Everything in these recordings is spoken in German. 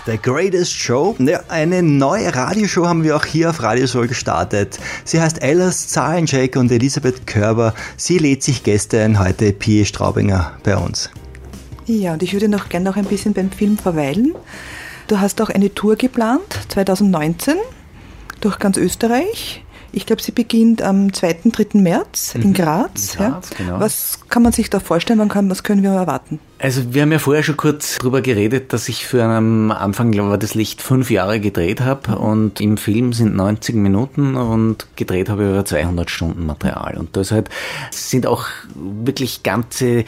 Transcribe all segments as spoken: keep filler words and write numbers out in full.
The Greatest Show. Ja, eine neue Radioshow haben wir auch hier auf Radio Soul gestartet. Sie heißt Ella's Zahlencheck und Elisabeth Körber. Sie lädt sich Gäste ein, heute Pie Straubinger bei uns. Ja, und ich würde noch gerne noch ein bisschen beim Film verweilen. Du hast auch eine Tour geplant, zwanzig neunzehn, durch ganz Österreich. Ich glaube, sie beginnt am zweiten, dritten März in Graz. In Graz, ja. genau. Was kann man sich da vorstellen? Wann kann, was können wir erwarten? Also wir haben ja vorher schon kurz drüber geredet, dass ich für am Anfang, glaube ich, das Licht fünf Jahre gedreht habe und im Film sind neunzig Minuten und gedreht habe ich über zweihundert Stunden Material. Und das halt sind auch wirklich ganze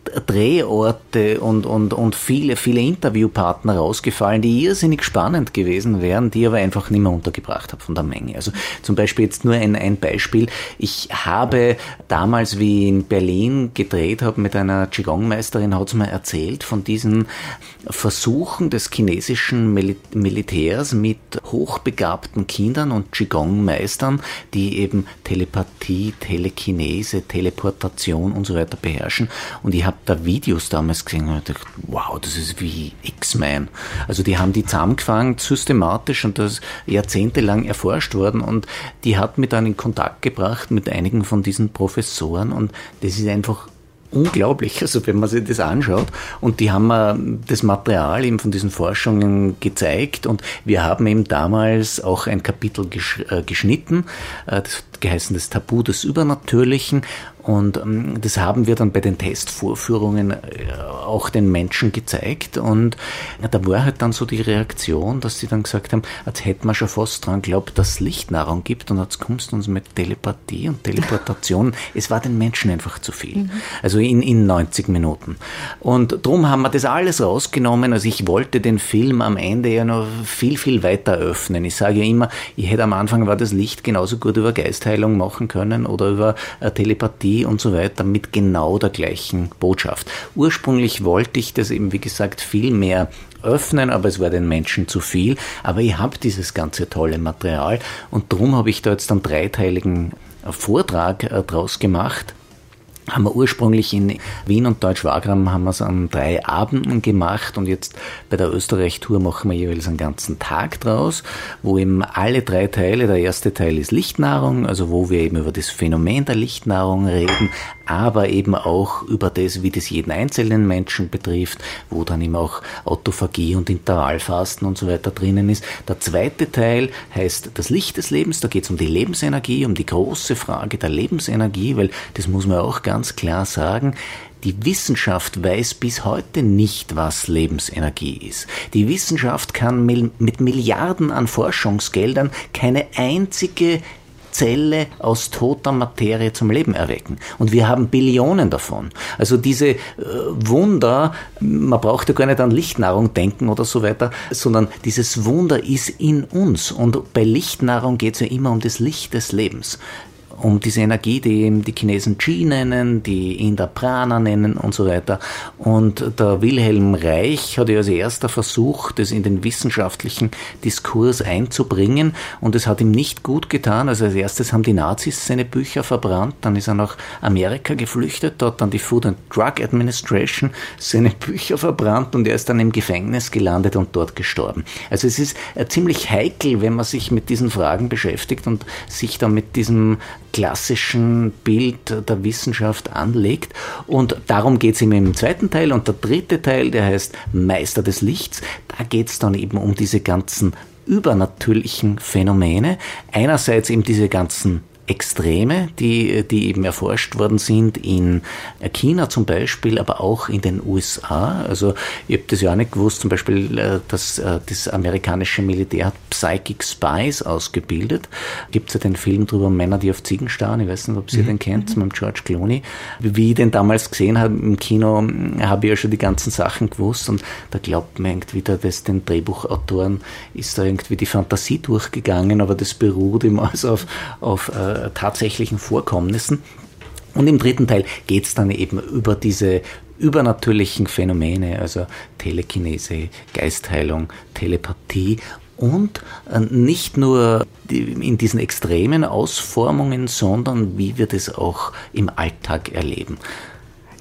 Drehorte und, und, und viele, viele Interviewpartner rausgefallen, die irrsinnig spannend gewesen wären, die ich aber einfach nicht mehr untergebracht habe von der Menge. Also zum Beispiel jetzt nur ein, ein Beispiel. Ich habe damals, wie ich in Berlin gedreht habe mit einer Qigong-Meisterin, hat sie mir erzählt von diesen Versuchen des chinesischen Mil- Militärs mit hochbegabten Kindern und Qigong-Meistern, die eben Telepathie, Telekinese, Teleportation und so weiter beherrschen. Und ich habe da Videos damals gesehen und gedacht, wow, das ist wie X-Men. Also die haben die zusammengefangen, systematisch, und das jahrzehntelang erforscht worden, und die hat mich dann in Kontakt gebracht mit einigen von diesen Professoren, und das ist einfach unglaublich, also wenn man sich das anschaut, und die haben mir das Material eben von diesen Forschungen gezeigt, und wir haben eben damals auch ein Kapitel gesch- äh, geschnitten, äh, das hat geheißen das Tabu des Übernatürlichen, und ähm, das haben wir dann bei den Testvorführungen äh, auch den Menschen gezeigt, und ja, da war halt dann so die Reaktion, dass sie dann gesagt haben, als hätten wir schon fast dran geglaubt, dass es Lichtnahrung gibt, und jetzt kommst du uns mit Telepathie und Teleportation. Es war den Menschen einfach zu viel. Mhm. Also in, in neunzig Minuten. Und darum haben wir das alles rausgenommen. Also ich wollte den Film am Ende ja noch viel, viel weiter öffnen. Ich sage ja immer, ich hätte am Anfang war das Licht genauso gut über Geistheilung machen können oder über äh, Telepathie und so weiter mit genau der gleichen Botschaft. Ursprünglich wollte ich das eben, wie gesagt, viel mehr öffnen, aber es war den Menschen zu viel. Aber ich habe dieses ganze tolle Material, und darum habe ich da jetzt einen dreiteiligen Vortrag äh, draus gemacht. Haben wir ursprünglich in Wien und Deutsch-Wagram haben wir es an drei Abenden gemacht, und jetzt bei der Österreich-Tour machen wir jeweils einen ganzen Tag draus, wo eben alle drei Teile, der erste Teil ist Lichtnahrung, also wo wir eben über das Phänomen der Lichtnahrung reden, aber eben auch über das, wie das jeden einzelnen Menschen betrifft, wo dann eben auch Autophagie und Intervallfasten und so weiter drinnen ist. Der zweite Teil heißt das Licht des Lebens, da geht es um die Lebensenergie, um die große Frage der Lebensenergie, weil das muss man auch ganz klar sagen, die Wissenschaft weiß bis heute nicht, was Lebensenergie ist. Die Wissenschaft kann mit Milliarden an Forschungsgeldern keine einzige Zelle aus toter Materie zum Leben erwecken. Und wir haben Billionen davon. Also diese äh, Wunder, man braucht ja gar nicht an Lichtnahrung denken oder so weiter, sondern dieses Wunder ist in uns. Und bei Lichtnahrung geht es ja immer um das Licht des Lebens. Um diese Energie, die eben die Chinesen Qi nennen, die Inder Prana nennen und so weiter. Und der Wilhelm Reich hat ja als erster versucht, das in den wissenschaftlichen Diskurs einzubringen, und es hat ihm nicht gut getan. Also als erstes haben die Nazis seine Bücher verbrannt, dann ist er nach Amerika geflüchtet, dort dann die Food and Drug Administration seine Bücher verbrannt, und er ist dann im Gefängnis gelandet und dort gestorben. Also es ist ziemlich heikel, wenn man sich mit diesen Fragen beschäftigt und sich dann mit diesem klassischen Bild der Wissenschaft anlegt, und darum geht es ihm im zweiten Teil. Und der dritte Teil, der heißt Meister des Lichts, da geht es dann eben um diese ganzen übernatürlichen Phänomene, einerseits eben diese ganzen Extreme, die, die eben erforscht worden sind in China zum Beispiel, aber auch in den U S A. Also ich habe das ja auch nicht gewusst, zum Beispiel, dass das amerikanische Militär hat Psychic Spies ausgebildet. Gibt es ja den Film drüber, Männer, die auf Ziegen starren, ich weiß nicht, ob ihr mhm. den kennt, mit George Clooney. Wie ich den damals gesehen habe im Kino, habe ich ja schon die ganzen Sachen gewusst, und da glaubt man irgendwie, dass den Drehbuchautoren ist da irgendwie die Fantasie durchgegangen, aber das beruht immer also auf, auf äh, tatsächlichen Vorkommnissen. Und im dritten Teil geht es dann eben über diese übernatürlichen Phänomene, also Telekinese, Geistheilung, Telepathie, und nicht nur in diesen extremen Ausformungen, sondern wie wir das auch im Alltag erleben.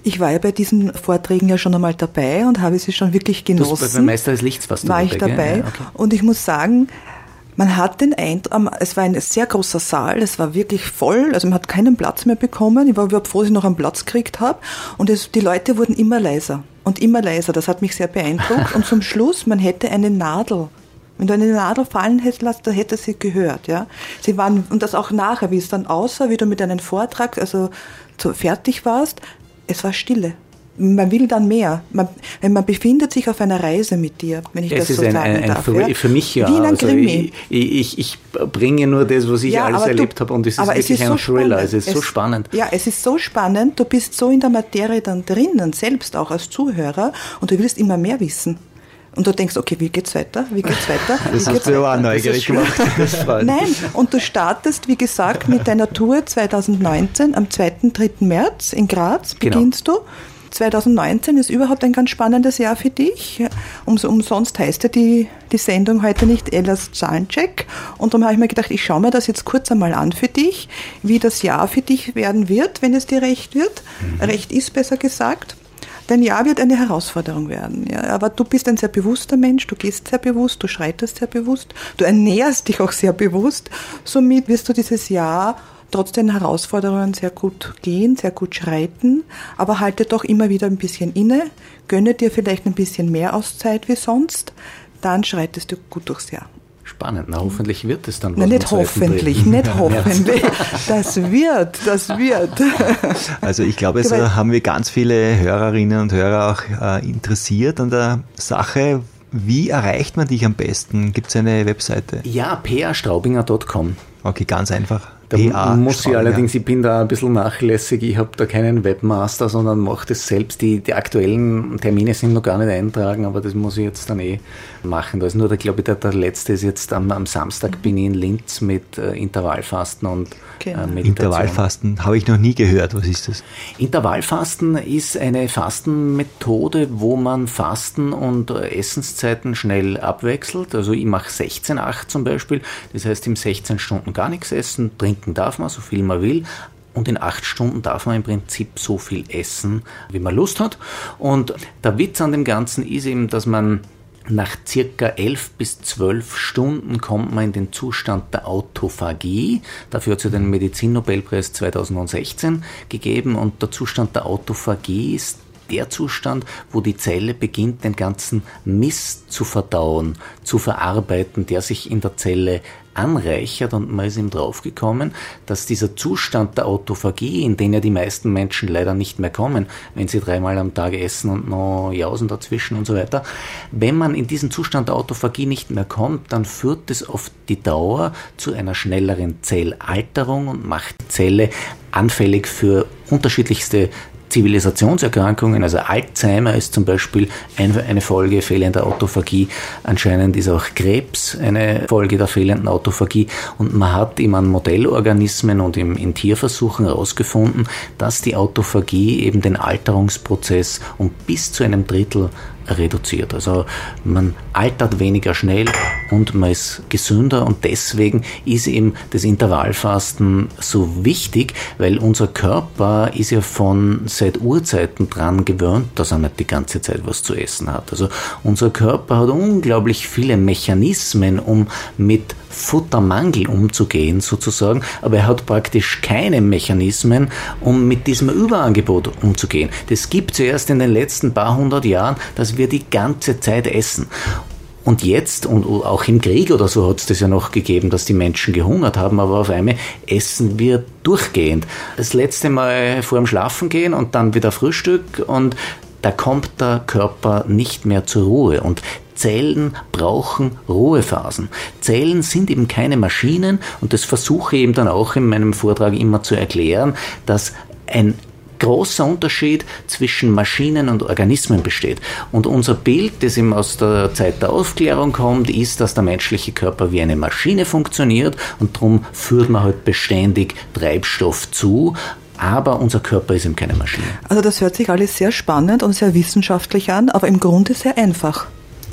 Ich war ja bei diesen Vorträgen ja schon einmal dabei und habe sie schon wirklich genossen. Du, beim Meister des Lichts warst du war dabei, ich dabei. Ja, okay. Und ich muss sagen, man hat den Eindruck, es war ein sehr großer Saal, es war wirklich voll, also man hat keinen Platz mehr bekommen. Ich war überhaupt froh, dass ich noch einen Platz gekriegt habe. Und es, die Leute wurden immer leiser und immer leiser. Das hat mich sehr beeindruckt. Und zum Schluss, man hätte eine Nadel. Wenn du eine Nadel fallen hättest lassen, dann hätte sie gehört, ja. Sie waren, und das auch nachher, wie es dann aussah, wie du mit einem Vortrag, also so fertig warst, es war Stille. Man will dann mehr. Man, man befindet sich auf einer Reise mit dir, wenn ich es das so ein, sagen ein, ein darf. Für, ja. für mich ja. Wie in einem also Krimi. Ich, ich, ich bringe nur das, was ich ja, alles erlebt du, habe und es ist wirklich es ist ein so Thriller. Es ist es, so spannend. Ja, es ist so spannend. Du bist so in der Materie dann drinnen, selbst auch als Zuhörer, und du willst immer mehr wissen. Und du denkst, okay, wie geht's weiter? Wie geht's weiter? Wie das hast du ja auch neugierig gemacht. Nein, und du startest, wie gesagt, mit deiner Tour zwanzig neunzehn am zweiten, dritten März in Graz beginnst genau. du. zwanzig neunzehn ist überhaupt ein ganz spannendes Jahr für dich. Ums, umsonst heißt ja die, die Sendung heute nicht Ellas Zahlencheck. Und darum habe ich mir gedacht, ich schaue mir das jetzt kurz einmal an für dich, wie das Jahr für dich werden wird, wenn es dir recht wird. Mhm. Recht ist, besser gesagt. Dein Jahr wird eine Herausforderung werden. Ja. Aber du bist ein sehr bewusster Mensch, du gehst sehr bewusst, du schreitest sehr bewusst, du ernährst dich auch sehr bewusst. Somit wirst du dieses Jahr trotz den Herausforderungen sehr gut gehen, sehr gut schreiten, aber halte doch immer wieder ein bisschen inne, gönne dir vielleicht ein bisschen mehr Auszeit wie sonst, dann schreitest du gut durchs Jahr. Spannend, na hoffentlich wird es dann. Na, nicht hoffentlich, nicht hoffentlich. Das wird, das wird. Also ich glaube, es haben wir ganz viele Hörerinnen und Hörer auch äh, interessiert an der Sache. Wie erreicht man dich am besten? Gibt es eine Webseite? Ja, p a straubinger punkt com. Okay, ganz einfach. Da muss ich allerdings, ich bin da ein bisschen nachlässig, ich habe da keinen Webmaster, sondern mache das selbst. Die, die aktuellen Termine sind noch gar nicht eintragen, aber das muss ich jetzt dann eh machen. Da ist nur, der, glaube ich, der, der letzte ist jetzt am, am Samstag bin ich in Linz mit äh, Intervallfasten und okay. äh, Meditation. Intervallfasten habe ich noch nie gehört. Was ist das? Intervallfasten ist eine Fastenmethode, wo man Fasten und äh, Essenszeiten schnell abwechselt. Also ich mache sechzehn acht zum Beispiel, das heißt im sechzehn Stunden gar nichts essen, trinken darf man, so viel man will. Und in acht Stunden darf man im Prinzip so viel essen, wie man Lust hat. Und der Witz an dem Ganzen ist eben, dass man nach circa elf bis zwölf Stunden kommt man in den Zustand der Autophagie. Dafür hat es ja den Medizinnobelpreis zweitausendsechzehn gegeben. Und der Zustand der Autophagie ist der Zustand, wo die Zelle beginnt, den ganzen Mist zu verdauen, zu verarbeiten, der sich in der Zelle anreichert, und man ist ihm draufgekommen, dass dieser Zustand der Autophagie, in den ja die meisten Menschen leider nicht mehr kommen, wenn sie dreimal am Tag essen und noch jausen dazwischen und so weiter, wenn man in diesen Zustand der Autophagie nicht mehr kommt, dann führt es auf die Dauer zu einer schnelleren Zellalterung und macht die Zelle anfällig für unterschiedlichste Zivilisationserkrankungen, also Alzheimer ist zum Beispiel eine Folge fehlender Autophagie, anscheinend ist auch Krebs eine Folge der fehlenden Autophagie, und man hat eben an Modellorganismen und im, in Tierversuchen herausgefunden, dass die Autophagie eben den Alterungsprozess um bis zu einem Drittel reduziert. Also man altert weniger schnell und man ist gesünder, und deswegen ist eben das Intervallfasten so wichtig, weil unser Körper ist ja von seit Urzeiten dran gewöhnt, dass er nicht die ganze Zeit was zu essen hat. Also unser Körper hat unglaublich viele Mechanismen, um mit Futtermangel umzugehen sozusagen, aber er hat praktisch keine Mechanismen, um mit diesem Überangebot umzugehen. Das gibt es erst in den letzten paar hundert Jahren, dass wir die ganze Zeit essen. Und jetzt, und auch im Krieg oder so hat es das ja noch gegeben, dass die Menschen gehungert haben, aber auf einmal essen wir durchgehend. Das letzte Mal vor dem Schlafengehen und dann wieder Frühstück, und da kommt der Körper nicht mehr zur Ruhe. Und Zellen brauchen Ruhephasen. Zellen sind eben keine Maschinen, und das versuche ich eben dann auch in meinem Vortrag immer zu erklären, dass ein großer Unterschied zwischen Maschinen und Organismen besteht. Und unser Bild, das eben aus der Zeit der Aufklärung kommt, ist, dass der menschliche Körper wie eine Maschine funktioniert, und darum führt man halt beständig Treibstoff zu. Aber unser Körper ist eben keine Maschine. Also das hört sich alles sehr spannend und sehr wissenschaftlich an, aber im Grunde sehr einfach.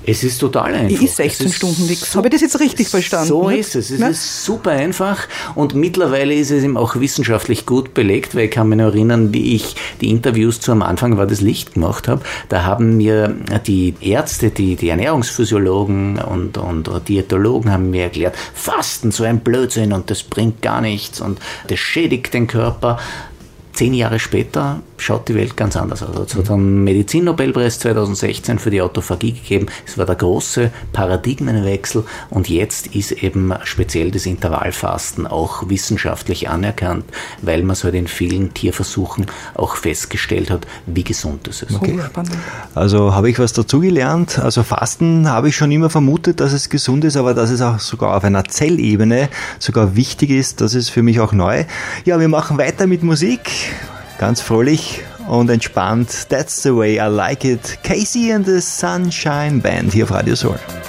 Es ist total einfach. Ich ist sechzehn Stunden nichts. So, habe ich das jetzt richtig verstanden? So ist es. Es ja? ist super einfach und mittlerweile ist es eben auch wissenschaftlich gut belegt, weil ich kann mich noch erinnern, wie ich die Interviews zu am Anfang war das Licht gemacht habe. Da haben mir die Ärzte, die, die Ernährungsphysiologen und, und Diätologen haben mir erklärt, Fasten, so ein Blödsinn und das bringt gar nichts und das schädigt den Körper. Zehn Jahre später schaut die Welt ganz anders aus. Es hat einen Medizinnobelpreis zweitausendsechzehn für die Autophagie gegeben. Es war der große Paradigmenwechsel und jetzt ist eben speziell das Intervallfasten auch wissenschaftlich anerkannt, weil man es halt in vielen Tierversuchen auch festgestellt hat, wie gesund es ist. Okay. Also habe ich was dazugelernt. Also Fasten habe ich schon immer vermutet, dass es gesund ist, aber dass es auch sogar auf einer Zellebene sogar wichtig ist, das ist für mich auch neu. Ja, wir machen weiter mit Musik. Ganz fröhlich und entspannt. That's the way I like it. Casey and the Sunshine Band hier auf Radio Soul.